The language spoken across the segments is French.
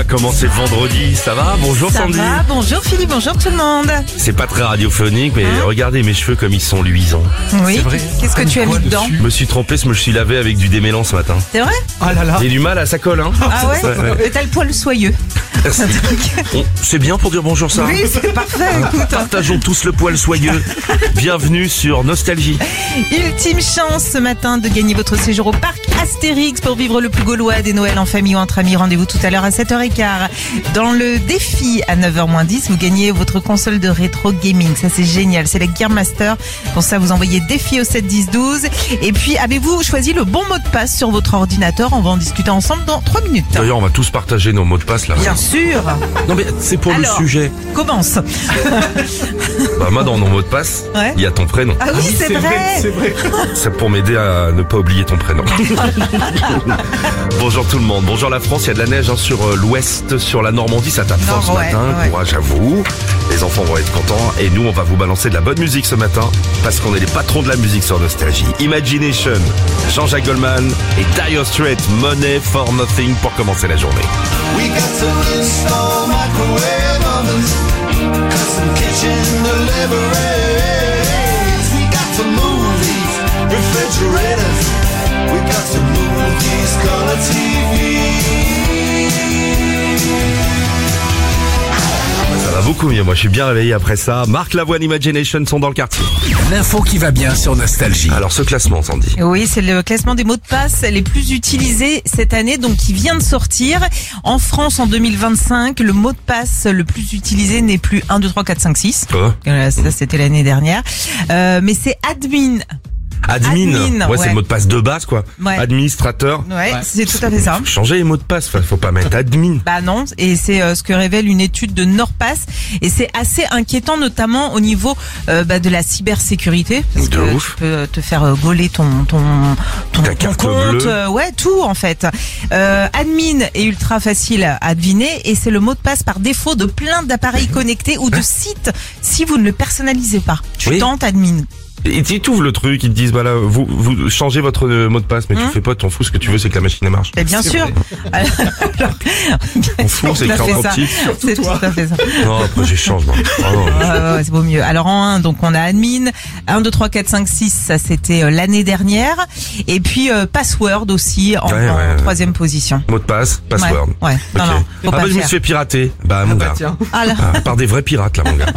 comment c'est vendredi, ça va? Bonjour Ça Sandy. va, bonjour Philippe, bonjour tout le monde. C'est pas très radiophonique, mais regardez mes cheveux comme ils sont luisants. Oui, C'est vrai. qu'est-ce que tu as mis dedans? Je me suis trompé, je me suis lavé avec du démêlant ce matin. C'est vrai? Ah là là. J'ai du mal à ça colle, hein. Ah ouais? Ouais. Mais t'as le poil soyeux. C'est bien pour dire bonjour ça. Oui, c'est parfait, écoute. Partageons tous le poil soyeux. Bienvenue sur Nostalgie. Ultime chance ce matin de gagner votre séjour au parc Astérix pour vivre le plus gaulois des Noëls en famille ou entre amis. Rendez-vous tout à l'heure à 7h15. Dans le défi à 9h-10, vous gagnez votre console de rétro gaming. Ça c'est génial, c'est la Gear Master. Pour ça, vous envoyez défi au 7 10 12. Et puis, avez-vous choisi le bon mot de passe sur votre ordinateur? On va en discuter ensemble dans 3 minutes. D'ailleurs, on va tous partager nos mots de passe là. Bien sûr. Non mais c'est pour Alors, le sujet. Commence. Bah moi dans nos mots de passe, Ouais. il y a ton prénom. Ah oui, c'est vrai. C'est vrai. C'est pour m'aider à ne pas oublier ton prénom. Bonjour tout le monde, bonjour la France, il y a de la neige sur l'ouest, sur la Normandie, ça tape fort ce Ouais, matin, ouais. courage à vous. Les enfants vont être contents et nous on va vous balancer de la bonne musique ce matin parce qu'on est les patrons de la musique sur Nostalgie. Imagination, Jean-Jacques Goldman et Dire Straits, Money for Nothing pour commencer la journée. We got to install microwave ovens, custom kitchen deliveries. We got to move these refrigerators. We got to move these color Ça va beaucoup mieux, moi je suis bien réveillé après ça. Marc Lavoine, Imagination sont dans le quartier. L'info qui va bien sur Nostalgie. Alors ce classement, Sandy. Oui, c'est le classement des mots de passe les plus utilisés cette année, donc qui vient de sortir. En France, en 2025, le mot de passe le plus utilisé n'est plus 1, 2, 3, 4, 5, 6. Quoi? Ça, c'était l'année dernière. Mais c'est admin. Admin, ouais, ouais. c'est le mot de passe de base quoi. Ouais. Administrateur. Ouais, c'est tout à fait ça. Faut changer les mots de passe, faut pas mettre admin. Bah non, et c'est ce que révèle une étude de Nordpass, et c'est assez inquiétant, notamment au niveau de la cybersécurité, parce De que ouf. tu peux te faire gauler ton Ta carte compte, bleue. ouais, tout en fait. Admin est ultra facile à deviner, et c'est le mot de passe par défaut de plein d'appareils connectés ou de sites si vous ne le personnalisez pas. Tu Oui. tentes admin. Et tu ouvres le truc, ils te disent voilà, vous changez votre mot de passe, mais tu fais pas, t'en fous, ce que tu veux c'est que la machine elle marche. Mais bien sûr. Alors, On fout, c'est tout à écran fait ça. optique. C'est tout à fait ça. Non, après j'échange moi. Oh, non. Ouais, c'est beau mieux. Alors en 1, donc on a admin, 1, 2, 3, 4, 5, 6, ça c'était l'année dernière. Et puis password aussi en Ouais. 3e position. Mot de passe, password. Ouais. Non, Ok. non, faut Ah pas bah le je me faire. suis fait pirater. Bah mon gars. Tiens. Ah là. Ah, par des vrais pirates là mon gars.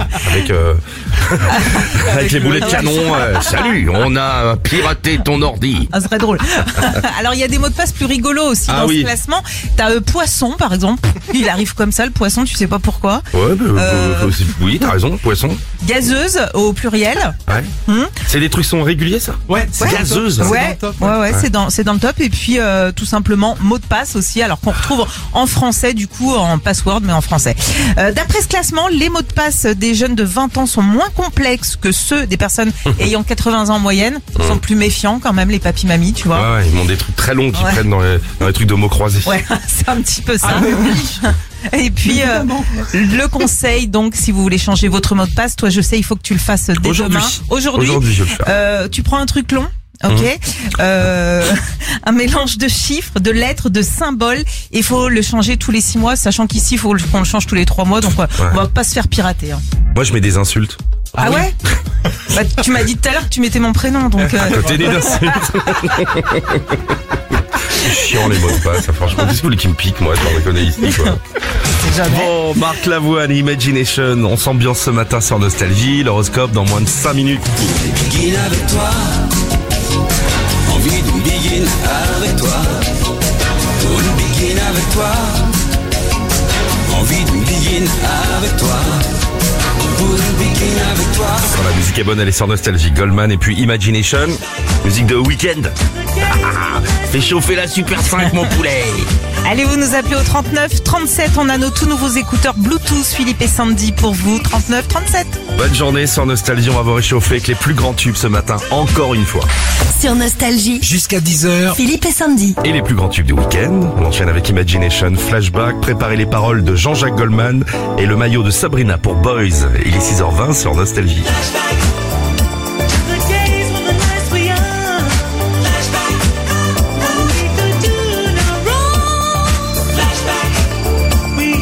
Avec les boulets de canon. Salut, on a piraté ton ordi. Ah, ce serait drôle. Alors il y a des mots de passe plus rigolos aussi Ah dans oui. ce classement. T'as poisson par exemple. Il arrive comme ça le poisson, tu sais pas pourquoi. Ouais, oui, t'as raison, poisson. Gazeuse au pluriel. Ouais. C'est des trucs sont réguliers ça. Ouais, c'est Gazeuse. dans le Ouais, top, ouais, c'est dans le top. Et puis tout simplement mot de passe aussi, alors qu'on retrouve en français du coup en password mais en français. D'après ce classement, les mots de passe des jeunes de 20 ans sont moins complexes que ceux des personnes ayant 80 ans en moyenne. Ils sont plus méfiants quand même les papis mamies, tu vois. Ouais, ils m'ont des trucs très longs qui Ouais. prennent dans les trucs de mots croisés. Ouais, c'est un petit peu ça. Et puis le conseil donc si vous voulez changer votre mot de passe, toi je sais il faut que tu le fasses dès Aujourd'hui. demain. Aujourd'hui, je vais le faire. tu prends un truc long. Ok, un mélange de chiffres, de lettres, de symboles. Il faut le changer tous les 6 mois, sachant qu'ici il faut qu'on le change tous les 3 mois. Donc on va pas se faire pirater. Hein. Moi je mets des insultes. Ah ouais. Bah, tu m'as dit tout à l'heure que tu mettais mon prénom, donc. À côté des insultes. C'est chiant les mots de passe, franchement. Qu'est-ce que vous voulez qui me pique, moi, je reconnais ici, quoi. Bon, Marc Lavoine, Imagination, on s'ambiance ce matin sur Nostalgie, l'horoscope dans moins de 5 minutes. Begin avec toi. Envie d'une begin avec toi. Pour une begin avec toi. Envie d'une begin avec toi. Pour une begin avec toi. Quand la musique est bonne, elle est sur Nostalgie. Goldman et puis Imagination, musique de Weekend. Fais chauffer la Super 5, mon poulet. Allez, vous nous appelez au 39 37. On a nos tout nouveaux écouteurs Bluetooth, Philippe et Sandy pour vous. 39 37. Bonne journée sur Nostalgie, on va vous réchauffer avec les plus grands tubes ce matin, encore une fois. Sur Nostalgie, Jusqu'à 10h. Philippe et Sandy. Et les plus grands tubes du week-end. On enchaîne avec Imagination, Flashback, préparez les paroles de Jean-Jacques Goldman et le maillot de Sabrina pour Boys. Il est 6h20 sur Nostalgie. The days when the nights were young. Flashback. When we could do no wrong. Flashback. We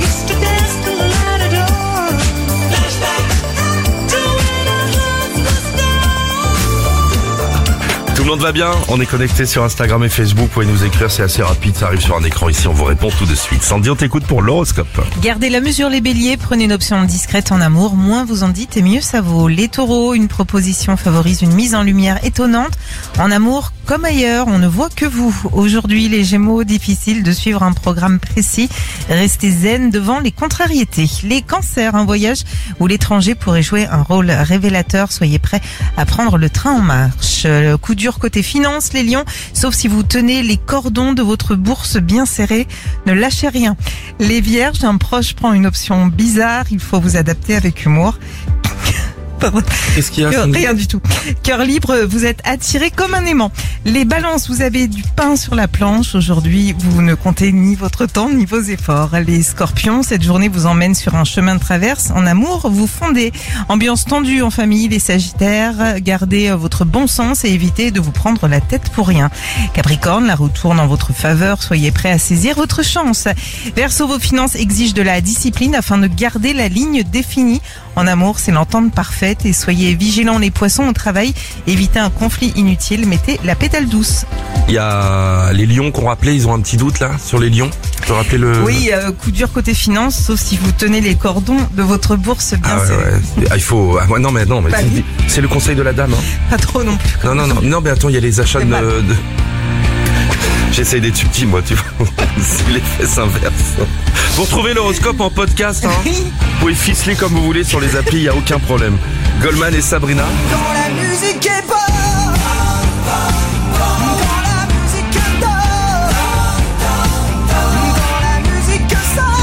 monde va bien, on est connecté sur Instagram et Facebook, vous pouvez nous écrire, c'est assez rapide, ça arrive sur un écran ici, on vous répond tout de suite. Sandy, on t'écoute pour l'horoscope. Gardez la mesure les béliers, prenez une option discrète en amour, moins vous en dites et mieux ça vaut. Les taureaux, une proposition favorise une mise en lumière étonnante. En amour, comme ailleurs, on ne voit que vous. Aujourd'hui, les gémeaux, difficile de suivre un programme précis. Restez zen devant les contrariétés. Les cancers, un voyage où l'étranger pourrait jouer un rôle révélateur. Soyez prêts à prendre le train en marche. Coup dur côté finance, les lions, sauf si vous tenez les cordons de votre bourse bien serrés, ne lâchez rien. Les vierges, un proche prend une option bizarre, il faut vous adapter avec humour. Qu'est-ce qu'il y a? Rien du tout. Cœur libre, vous êtes attiré comme un aimant. Les balances, vous avez du pain sur la planche. Aujourd'hui, vous ne comptez ni votre temps ni vos efforts. Les scorpions, cette journée vous emmène sur un chemin de traverse. En amour, vous fondez. Ambiance tendue en famille. Les sagittaires, gardez votre bon sens et évitez de vous prendre la tête pour rien. Capricorne, la roue tourne en votre faveur. Soyez prêts à saisir votre chance. Verseau, vos finances exigent de la discipline afin de garder la ligne définie. En amour, c'est l'entente parfaite et soyez vigilants les poissons au travail. Évitez un conflit inutile, mettez la pétale douce. Il y a les lions qu'on rappelait, ils ont un petit doute là sur les lions. Tu peux rappeler le... Oui, coup dur côté finance, sauf si vous tenez les cordons de votre bourse bien serrés. Ouais. Ah, il faut... Ah, ouais, non mais c'est le conseil de la dame. Hein. Pas trop non plus. Non mais attends, il y a les achats de... J'essaye d'être subtil, moi, tu vois. C'est l'effet s'inverse. Vous retrouvez l'horoscope en podcast, hein. Vous pouvez ficeler comme vous voulez sur les applis, il n'y a aucun problème. Goldman et Sabrina. Quand la musique est bonne, quand la musique est bonne, quand la musique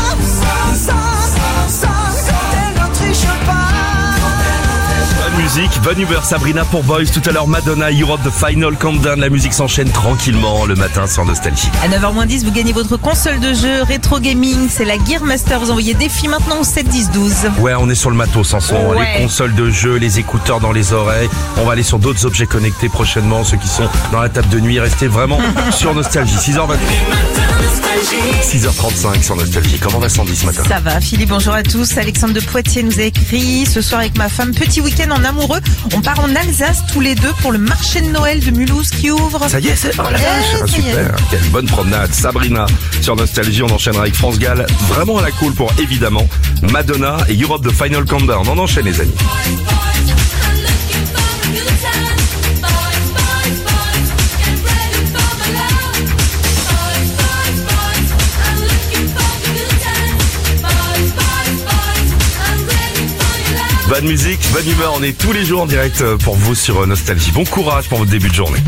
quand elle ne triche pas. Bonne musique, bonne humeur, Sabrina pour Boys. Tout à l'heure, Madonna, Europe, The Final Countdown. La musique s'enchaîne tranquillement le matin sans nostalgie. À 9h10, vous gagnez votre console de jeu Retro Gaming. C'est la Gear Master. Vous envoyez défi maintenant au 7 10 12. Ouais, on est sur le matos en ce moment. Ouais. Les consoles de jeu, les écouteurs dans les oreilles. On va aller sur d'autres objets connectés prochainement. Ceux qui sont dans la table de nuit, restez vraiment sur Nostalgie. 6h35 sur Nostalgie. Comment va Sandy ce matin? Ça va, Philippe, bonjour à tous. Alexandre de Poitiers nous a écrit: ce soir avec ma femme, petit week-end en amoureux. On part en Alsace tous les deux pour le marché de Noël de Mulhouse qui ouvre. Ça y est, c'est la vache. ça y est. Super. Quelle bonne promenade. Sabrina sur Nostalgie. On enchaînera avec France Gall. Vraiment à la cool pour évidemment Madonna et Europe The Final Countdown. On enchaîne les amis. Bonne musique, bonne humeur, on est tous les jours en direct pour vous sur Nostalgie. Bon courage pour votre début de journée.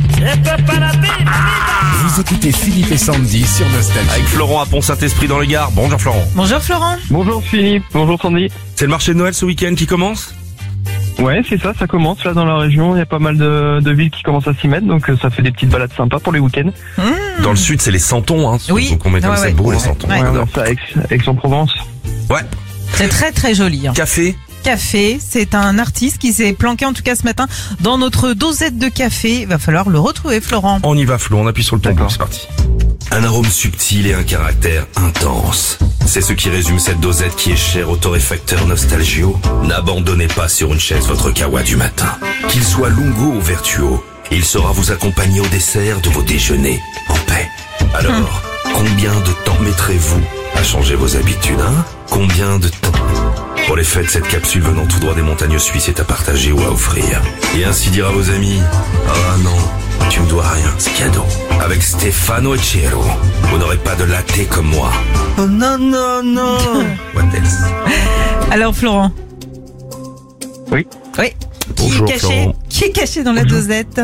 Vous écoutez Philippe et Sandy sur Nostalgie. Avec Florent à Pont-Saint-Esprit dans le Gard. Bonjour Florent. Bonjour Florent. Bonjour Philippe, bonjour Sandy. C'est le marché de Noël ce week-end qui commence? Ouais, c'est ça commence là dans la région. Il y a pas mal de villes qui commencent à s'y mettre, donc ça fait des petites balades sympas pour les week-ends. Dans le sud, c'est les Santons, hein. Oui. Donc on met comme ça, c'est beau les Santons. Ouais. Ouais, on J'adore. a ça Aix-en-Provence. Ouais. C'est très très joli. Hein. Café. Café, c'est un artiste qui s'est planqué en tout cas ce matin dans notre dosette de café. Il va falloir le retrouver, Florent. On y va Flo, on appuie sur le tambour, D'accord. c'est parti. Un arôme subtil et un caractère intense. C'est ce qui résume cette dosette qui est chère au torréfacteur Nostalgio. N'abandonnez pas sur une chaise votre kawa du matin. Qu'il soit lungo ou vertuo, il saura vous accompagner au dessert de vos déjeuners en paix. Alors, combien de temps mettrez-vous à changer vos habitudes, hein? Combien de temps? Pour les fêtes, cette capsule venant tout droit des montagnes suisses est à partager ou à offrir. Et ainsi dire à vos amis: ah non, tu me dois rien, c'est cadeau. Avec Stefano et Cielo, vous n'aurez pas de latte comme moi. Oh non, non, non. What else? Alors Florent. Oui. Oui. Bonjour, Florent. Qui est caché dans la dosette?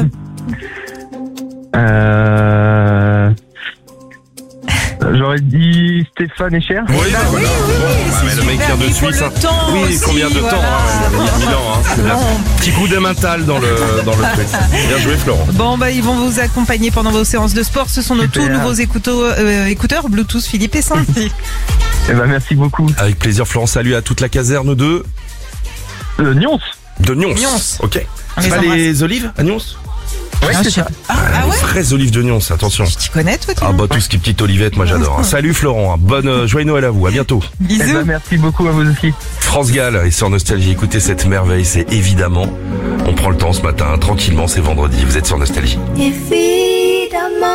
J'aurais dit Stéphane et Cher. Oui, bah voilà. c'est Mais le mec super, vient de il faut Suisse. le Hein. temps Oui, aussi, combien de temps voilà. hein, il y a 1000 ans. Hein. C'est bien. Petit coup de mental dans le truc. Bien joué, Florent. Bon, bah, ils vont vous accompagner pendant vos séances de sport. Ce sont nos Super. tout nouveaux écouteurs Bluetooth Philippe et Sandy. Eh ben merci beaucoup. Avec plaisir, Florent. Salut à toute la caserne de Nyons. Nyons. Nyons. Ok. On C'est les pas embrasse. les olives à Nyons? Ouais, Ah, c'est je sais ça. pas. Ah Les ouais? vraies olives de Nyons, attention. Tu connais toi, Ah bah tout ce qui est petite olivette, moi j'adore. Hein. Salut Florent, hein. Bonne joyeux Noël à vous, à bientôt. Eh Bisous. ben merci beaucoup à vous aussi. France Gall est sur Nostalgie, écoutez cette merveille, c'est évidemment, on prend prend le temps ce matin, tranquillement, c'est vendredi, vous êtes sur Nostalgie. Évidemment,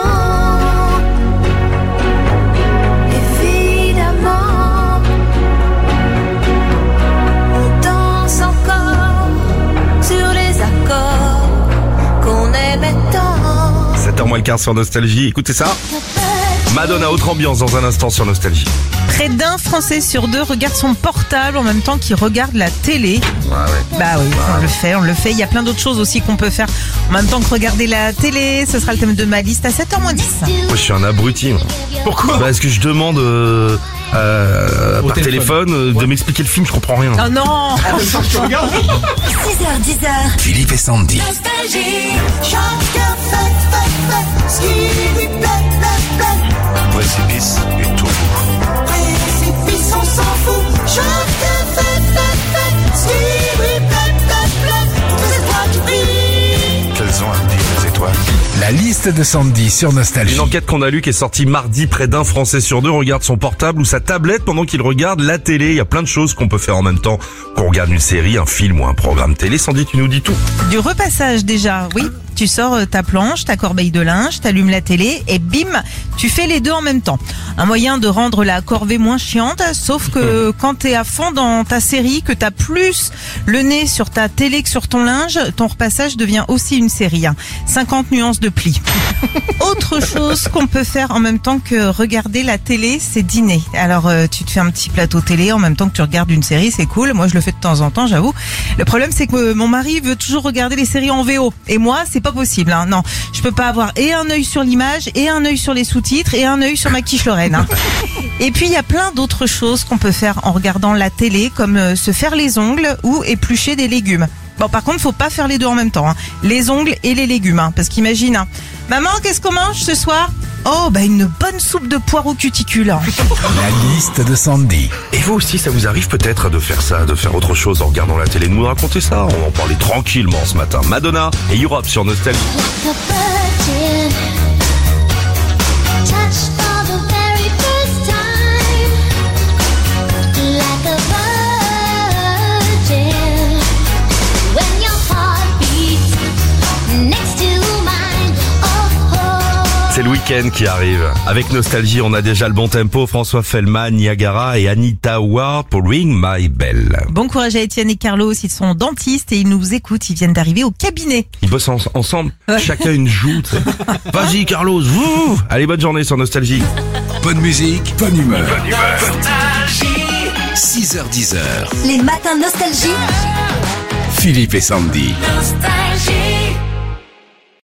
on danse encore sur les accords qu'on aimait tant. 7h moins le quart sur Nostalgie, écoutez ça. Madonna, autre ambiance dans un instant sur Nostalgie. Près d'un Français sur deux regarde son portable en même temps qu'il regarde la télé. Ouais. Bah oui, on le fait. Il y a plein d'autres choses aussi qu'on peut faire en même temps que regarder la télé. Ce sera le thème de ma liste à 7h moins 10. Moi, je suis un abruti. Moi. Pourquoi? Parce que je demande par téléphone de m'expliquer le film, je comprends rien. Oh non! 6h, 10h. Philippe et Sandy. Nostalgie, chacun fait ce qui lui plaît. Précipice et tout. Précipice, on s'en fout. Chacun fait ce qui lui plaît. Toutes les étoiles qui brillent. Qu'elles ont à dire les étoiles? La liste de Sandy sur Nostalgie. Une enquête qu'on a lue qui est sortie mardi, près d'un Français sur deux regarde son portable ou sa tablette pendant qu'il regarde la télé. Il y a plein de choses qu'on peut faire en même temps qu'on regarde une série, un film ou un programme télé. Sandy, tu nous dis tout. Du repassage déjà, oui. Tu sors ta planche, ta corbeille de linge, t'allumes la télé et bim, tu fais les deux en même temps. Un moyen de rendre la corvée moins chiante, sauf que quand t'es à fond dans ta série, que t'as plus le nez sur ta télé que sur ton linge, ton repassage devient aussi une série. 50 nuances de plis. Autre chose qu'on peut faire en même temps que regarder la télé, c'est dîner. Alors tu te fais un petit plateau télé en même temps que tu regardes une série, c'est cool. Moi je le fais de temps en temps, j'avoue. Le problème c'est que mon mari veut toujours regarder les séries en VO. Et moi c'est pas possible. Non, je peux pas avoir et un œil sur l'image, et un œil sur les sous-titres, et un œil sur ma quiche Lorraine. Et puis il y a plein d'autres choses qu'on peut faire en regardant la télé, comme se faire les ongles ou éplucher des légumes. Bon, par contre, faut pas faire les deux en même temps. Les ongles et les légumes. Parce qu'imagine, maman, qu'est-ce qu'on mange ce soir? Oh, bah une bonne soupe de poire au cuticule. La liste de Sandy. Et vous aussi, ça vous arrive peut-être de faire ça, de faire autre chose en regardant la télé, de nous raconter ça. On va en parler tranquillement ce matin. Madonna et Europe sur Nostalgie. Like a virgin, touched for the very first time. Like a virgin, when your heart beats next to mine. Oh, oh. C'est le week-end qui arrive. Avec Nostalgie, on a déjà le bon tempo. François Fellman, Niagara et Anita Ward pour Ring My Bell. Bon courage à Étienne et Carlos, ils sont dentistes et ils nous écoutent, ils viennent d'arriver au cabinet. Ils bossent ensemble, chacun une joue. Tu sais. Vas-y Carlos, vous. Allez, bonne journée sur Nostalgie. Bonne musique, bonne humeur. 6h, 10h. Les matins Nostalgie. Philippe et Sandy. Nostalgie.